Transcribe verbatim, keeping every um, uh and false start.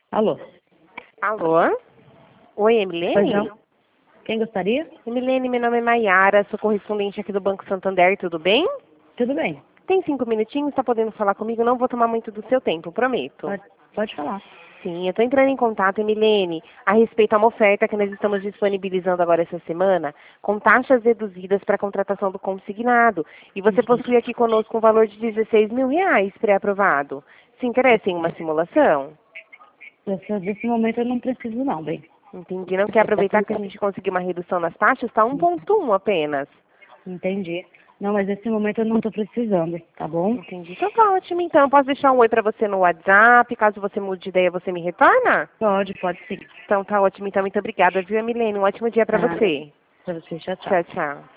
Alô? Alô? Oi, Emilene? Pois não? Quem gostaria? Emilene, meu nome é Maiara, sou correspondente aqui do Banco Santander, tudo bem? Tudo bem. Tem cinco minutinhos, está podendo falar comigo? Não vou tomar muito do seu tempo, prometo. Pode, pode falar. Sim, eu estou entrando em contato, Emilene, a respeito a uma oferta que nós estamos disponibilizando agora essa semana, com taxas reduzidas para a contratação do consignado. E você possui aqui conosco um valor de dezesseis mil reais pré-aprovado. Se interessa em uma simulação? Nesse, nesse momento eu não preciso não, bem. Entendi. Não quer aproveitar que a gente conseguiu uma redução nas taxas? Está um ponto um apenas. Entendi. Não, mas nesse momento eu não estou precisando, tá bom? Entendi. Então tá ótimo, então. Posso deixar um oi para você no WhatsApp? Caso você mude de ideia, você me retorna? Pode, pode sim. Então tá ótimo. Então, muito obrigada, viu, Milene? Um ótimo dia para Ah, você. pra você, tchau, tchau. Tchau, tchau.